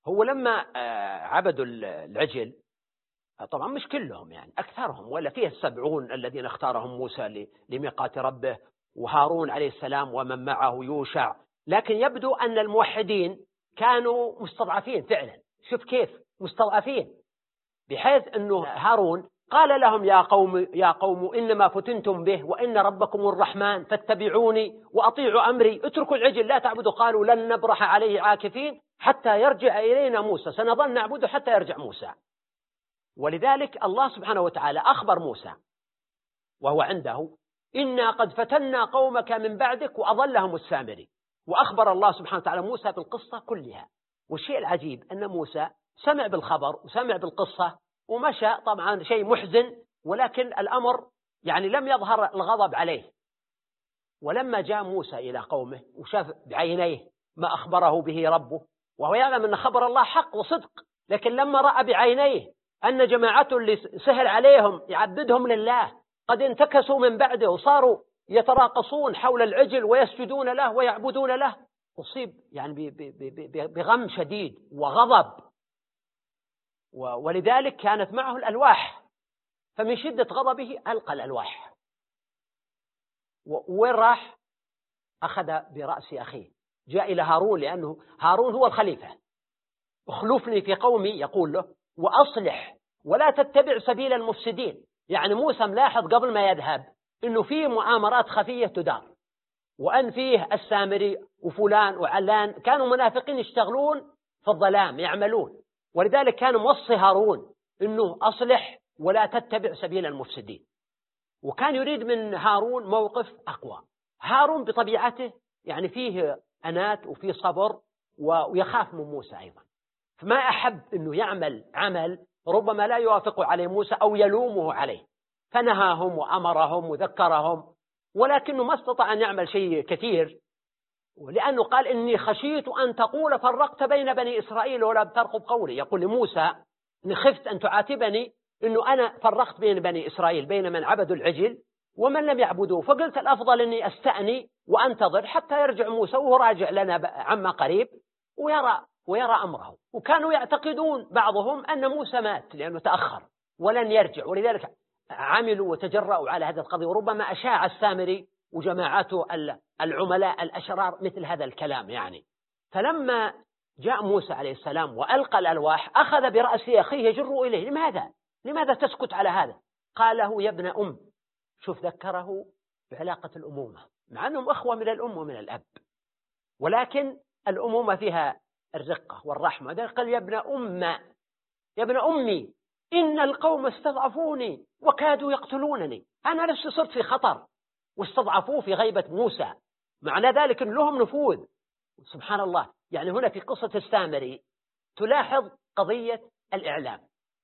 هو لما عبدوا العجل، طبعا مش كلهم يعني أكثرهم، ولا فيه 70 الذين اختارهم موسى لميقات ربه، وهارون عليه السلام ومن معه يوشع. لكن يبدو أن الموحدين كانوا مستضعفين فعلا. شوف كيف مستضعفين، بحيث أنه هارون قال لهم يا قوم إنما فتنتم به وإن ربكم الرحمن فاتبعوني وأطيعوا أمري اتركوا العجل لا تعبدوا. قالوا لن نبرح عليه عاكفين حتى يرجع إلينا موسى، سنظل نعبده حتى يرجع موسى. ولذلك الله سبحانه وتعالى أخبر موسى وهو عنده: إنا قد فتنا قومك من بعدك وأضلهم السامري. وأخبر الله سبحانه وتعالى موسى بالقصة كلها. والشيء العجيب أن موسى سمع بالخبر وسمع بالقصة ومشى، طبعا شيء محزن، ولكن الأمر يعني لم يظهر الغضب عليه. ولما جاء موسى إلى قومه وشاف بعينيه ما أخبره به ربه، وهو يعلم أن خبر الله حق وصدق، لكن لما رأى بعينيه أن جماعته اللي سهل عليهم يعبدهم لله قد انتكسوا من بعده وصاروا يتراقصون حول العجل ويسجدون له ويعبدون له، أصيب يعني بغم شديد وغضب. ولذلك كانت معه الألواح، فمن شدة غضبه ألقى الألواح. وين راح؟ أخذ برأس أخيه، جاء إلى هارون، لأنه هارون هو الخليفة. اخلفني في قومي، يقول له، وأصلح ولا تتبع سبيل المفسدين. يعني موسى ملاحظ قبل ما يذهب إنه فيه مؤامرات خفية تدار، وأن فيه السامري وفلان وعلان كانوا منافقين يشتغلون في الظلام يعملون. ولذلك كان موصي هارون إنه أصلح ولا تتبع سبيل المفسدين. وكان يريد من هارون موقف أقوى. هارون بطبيعته يعني فيه أنات وفيه صبر ويخاف من موسى أيضا، فما أحب أنه يعمل عمل ربما لا يوافق عليه موسى أو يلومه عليه، فنهاهم وأمرهم وذكرهم، ولكنه ما استطاع أن يعمل شيء كثير، لأنه قال: إني خشيت أن تقول فرقت بين بني إسرائيل ولا بترقب قولي. يقول لموسى: إني خفت أن تعاتبني إنه أنا فرقت بين بني إسرائيل، بين من عبدوا العجل ومن لم يعبدوه، فقلت الأفضل إني أستأني وأنتظر حتى يرجع موسى وهو راجع لنا عما قريب ويرى أمره. وكانوا يعتقدون بعضهم أن موسى مات لأنه تأخر ولن يرجع، ولذلك عملوا وتجرأوا على هذا القضية. وربما أشاع السامري وجماعته العملاء الأشرار مثل هذا الكلام يعني. فلما جاء موسى عليه السلام وألقى الألواح أخذ برأس أخيه يجر إليه: لماذا تسكت على هذا؟ قاله: يا ابن أم. شوف، ذكره بعلاقة الأمومة، مع أنهم أخوة من الأم ومن الأب، ولكن الأمومة فيها الرقة والرحمة. قال: يا ابن أمي إن القوم استضعفوني وكادوا يقتلونني. أنا نفسي صرت في خطر، واستضعفوه في غيبة موسى، معنى ذلك أن لهم نفوذ. سبحان الله، يعني هنا في قصة السامري تلاحظ قضية الإعلام.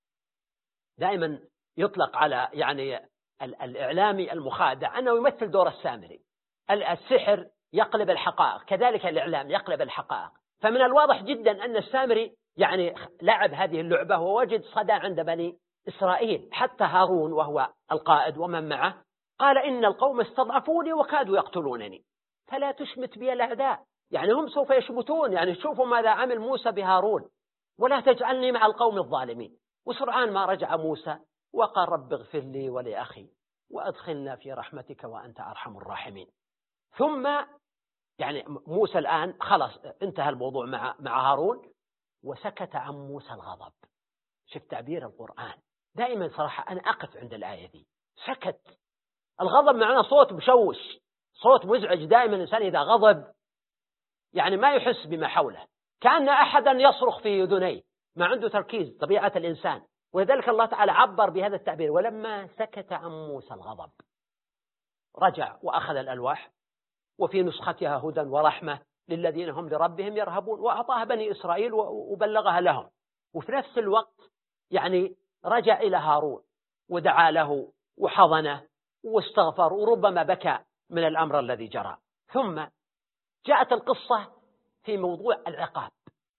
دائما يطلق على يعني الإعلامي المخادع أنه يمثل دور السامري. السحر يقلب الحقائق، كذلك الإعلام يقلب الحقائق. فمن الواضح جدا أن السامري يعني لعب هذه اللعبة ووجد صدى عند بني إسرائيل. حتى هارون وهو القائد ومن معه قال: إن القوم استضعفوني وكادوا يقتلونني فلا تشمت بي الأعداء. يعني هم سوف يشمتون، يعني شوفوا ماذا عمل موسى بهارون، ولا تجعلني مع القوم الظالمين. وسرعان ما رجع موسى وقال: رب اغفر لي ولأخي وأدخلنا في رحمتك وأنت أرحم الراحمين. ثم يعني موسى الآن خلاص انتهى الموضوع مع هارون، وسكت عن موسى الغضب. شوف تعبير القرآن، دائما صراحة أنا أقف عند الآية دي. سكت. الغضب معناه صوت مشوش، صوت مزعج. دائما الإنسان إذا غضب يعني ما يحس بما حوله، كأن أحدا يصرخ في أذنيه، ما عنده تركيز، طبيعة الإنسان. ولذلك الله تعالى عبر بهذا التعبير: ولما سكت عن موسى الغضب رجع وأخذ الألواح، وفي نسختها هدى ورحمة للذين هم لربهم يرهبون، وأعطاها بني إسرائيل وبلغها لهم. وفي نفس الوقت يعني رجع إلى هارون ودعا له وحضنه واستغفر، وربما بكى من الأمر الذي جرى. ثم جاءت القصة في موضوع العقاب،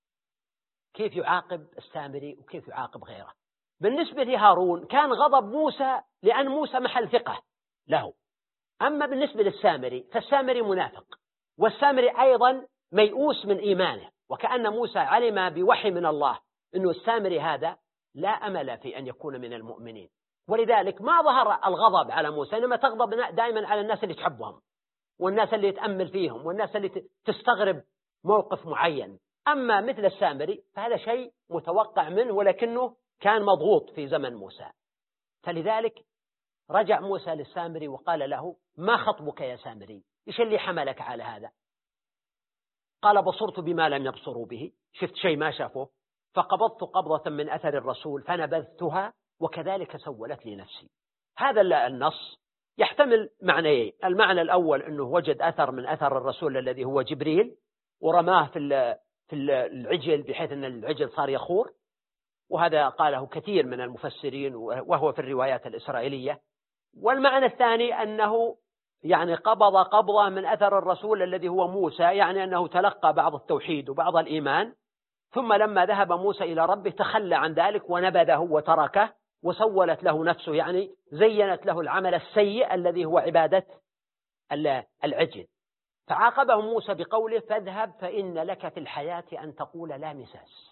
كيف يعاقب السامري وكيف يعاقب غيره. بالنسبة لهارون كان غضب موسى لأن موسى محل ثقة له. أما بالنسبة للسامري فالسامري منافق، والسامري أيضا ميؤوس من إيمانه، وكأن موسى علم بوحي من الله أنه السامري هذا لا أمل في أن يكون من المؤمنين، ولذلك ما ظهر الغضب على موسى، إنما تغضب دائما على الناس اللي تحبهم والناس اللي يتأمل فيهم والناس اللي تستغرب موقف معين. أما مثل السامري فهذا شيء متوقع منه، ولكنه كان مضغوط في زمن موسى. فلذلك رجع موسى للسامري وقال له: ما خطبك يا سامري؟ إيش اللي حملك على هذا؟ قال: بصرت بما لم يبصروا به، شفت شيء ما شافوه، فقبضت قبضة من أثر الرسول فنبذتها وكذلك سولت لي نفسي. هذا النص يحتمل معنيين: المعنى الأول أنه وجد أثر من أثر الرسول الذي هو جبريل ورماه في العجل بحيث أن العجل صار يخور، وهذا قاله كثير من المفسرين وهو في الروايات الإسرائيلية. والمعنى الثاني أنه يعني قبض قبضة من أثر الرسول الذي هو موسى، يعني أنه تلقى بعض التوحيد وبعض الإيمان، ثم لما ذهب موسى إلى ربه تخلى عن ذلك ونبذه وتركه وسولت له نفسه، يعني زينت له العمل السيء الذي هو عبادة العجل. فعاقبهم موسى بقوله: فاذهب فإن لك في الحياة أن تقول لا مساس.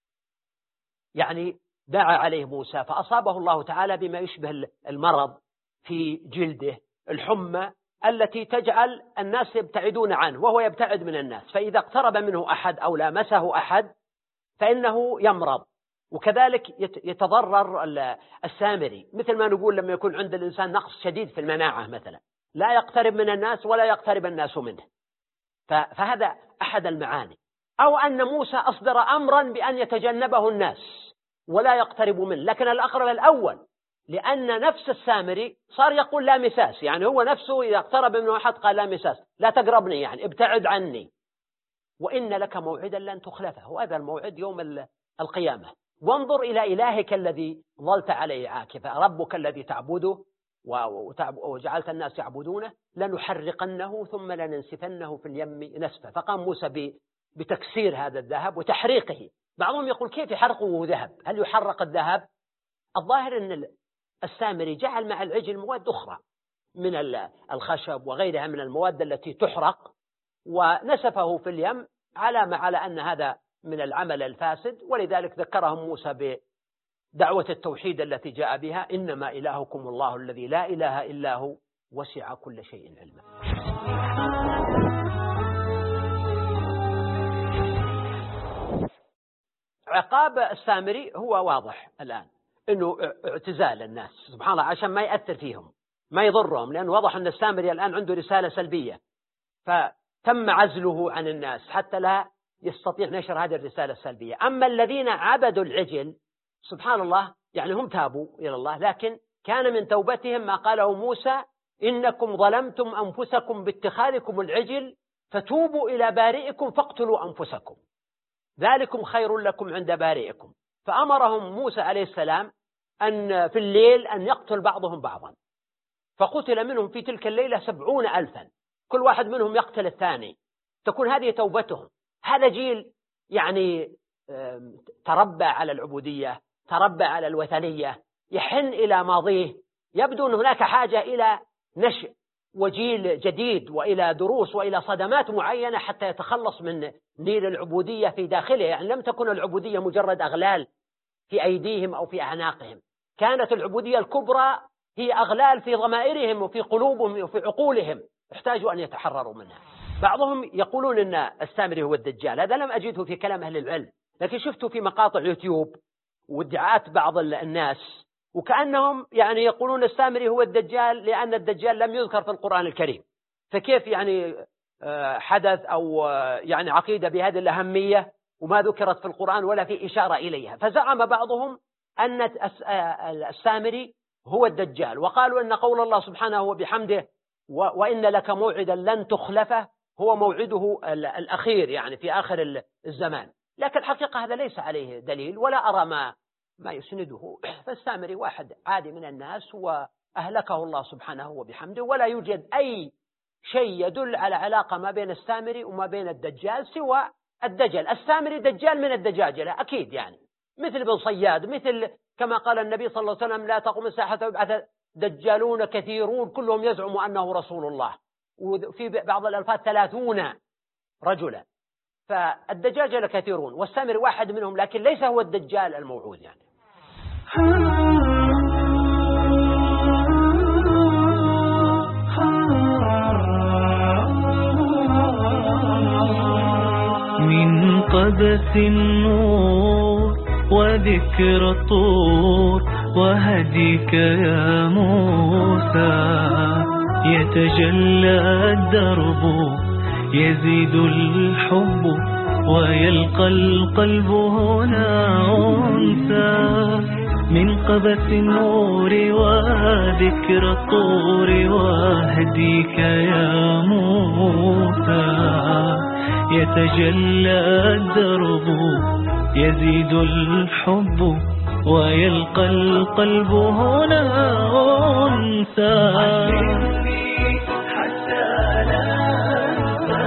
يعني دعا عليه موسى فأصابه الله تعالى بما يشبه المرض في جلده، الحمى التي تجعل الناس يبتعدون عنه وهو يبتعد من الناس، فإذا اقترب منه أحد أو لامسه أحد فإنه يمرض. وكذلك يتضرر السامري، مثل ما نقول لما يكون عند الإنسان نقص شديد في المناعة مثلا، لا يقترب من الناس ولا يقترب الناس منه. فهذا أحد المعاني. أو أن موسى أصدر أمرا بأن يتجنبه الناس ولا يقتربوا منه، لكن الأقرب الأول، لأن نفس السامري صار يقول لا مساس، يعني هو نفسه إذا اقترب منه أحد قال لا مساس، لا تقربني، يعني ابتعد عني. وإن لك موعدا لن تخلفه، وهذا الموعد يوم القيامة. وانظر إلى إلهك الذي ظلت عليه عاكفا، ربك الذي تعبده وجعلت الناس يعبدونه، لنحرقنه ثم لننسفنه في اليم نسفا. فقام موسى بتكسير هذا الذهب وتحريقه. بعضهم يقول: كيف يحرقه ذهب؟ هل يحرق الذهب؟ الظاهر أن السامري جعل مع العجل مواد أخرى من الخشب وغيرها من المواد التي تحرق، ونسفه في اليم علامة على أن هذا من العمل الفاسد. ولذلك ذكرهم موسى بدعوة التوحيد التي جاء بها: إنما إلهكم الله الذي لا إله إلا هو وسع كل شيء علما. عقاب السامري هو واضح الآن، أنه اعتزال الناس سبحان الله عشان ما يأثر فيهم ما يضرهم، لأنه واضح أن السامري الآن عنده رسالة سلبية، فتم عزله عن الناس حتى لا يستطيع نشر هذه الرسالة السلبية. أما الذين عبدوا العجل سبحان الله، يعني هم تابوا إلى الله، لكن كان من توبتهم ما قاله موسى: إنكم ظلمتم أنفسكم باتخاذكم العجل فتوبوا إلى بارئكم فاقتلوا أنفسكم ذلكم خير لكم عند بارئكم. فأمرهم موسى عليه السلام أن في الليل أن يقتل بعضهم بعضا، فقتل منهم في تلك الليلة 70,000، كل واحد منهم يقتل الثاني. تكون هذه توبتهم. هذا جيل يعني تربى على العبودية، تربى على الوثنية، يحن إلى ماضيه. يبدو أن هناك حاجة إلى نشء وجيل جديد وإلى دروس وإلى صدمات معينة حتى يتخلص من نيل العبودية في داخله. يعني لم تكن العبودية مجرد أغلال في أيديهم أو في أعناقهم، كانت العبودية الكبرى هي أغلال في ضمائرهم وفي قلوبهم وفي عقولهم، احتاجوا أن يتحرروا منها. بعضهم يقولون أن السامري هو الدجال، هذا لم أجده في كلام أهل العلم، لكن شفته في مقاطع يوتيوب وادعاءات بعض الناس، وكأنهم يعني يقولون السامري هو الدجال لأن الدجال لم يذكر في القرآن الكريم. فكيف يعني حدث أو يعني عقيدة بهذه الأهمية وما ذكرت في القرآن ولا في إشارة إليها؟ فزعم بعضهم أن السامري هو الدجال، وقالوا أن قول الله سبحانه وبحمده: وإن لك موعدا لن تخلفه، هو موعده الأخير يعني في آخر الزمان. لكن الحقيقة هذا ليس عليه دليل ولا أرى ما يسنده. فالسامري واحد عادي من الناس وأهلكه الله سبحانه وبحمده، ولا يوجد أي شيء يدل على علاقة ما بين السامري وما بين الدجال سوى الدجل. السامري دجال من الدجاجلة أكيد، يعني مثل ابن صياد، مثل كما قال النبي صلى الله عليه وسلم: لا تقوم الساعة ويبعث دجالون كثيرون كلهم يزعم أنه رسول الله، وفي بعض الألفاظ 30 رجلا. فالدجاجة لكثيرون والسامري واحد منهم، لكن ليس هو الدجال الموعود يعني. من قبس النور وذكر الطور وهديك يا موسى، يتجلى الدرب يزيد الحب ويلقى القلب هنا أنسى. من قبس النور وذكر الطور وهديك يا موسى، يتجلى الدرب يزيد الحب ويلقى القلب هنا أنسى. علمني حتى لا أنسى،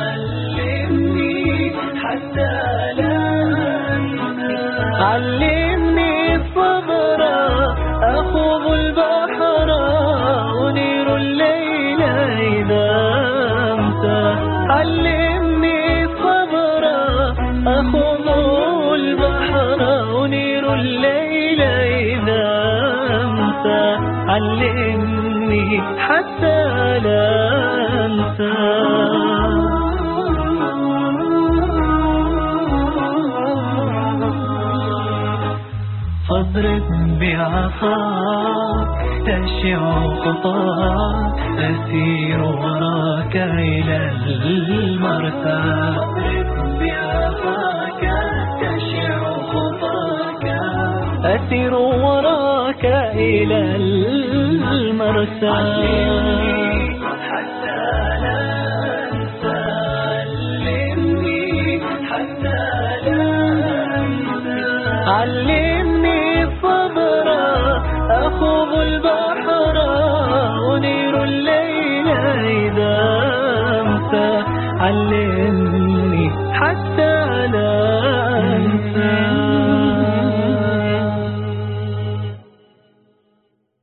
علمني حتى لا أنسى، علمني الصبر أخوض البحر أنير الليل إذا أمسى، علمني الصبر أخوض البحر أنير الليل إذا أمسى، علمني حتى لا أنسى. فاضرب بعصاك تشع خطاك أسير وراك إلى المرسى، فاضرب بعصاك تشع خطاك أسير وراك إلى المرسى. علمني حتى لا أنسى، علمني حتى لا أنسى، علمني الصبر أخوض البحر أنير الليل إذا أمسى، علمني حتى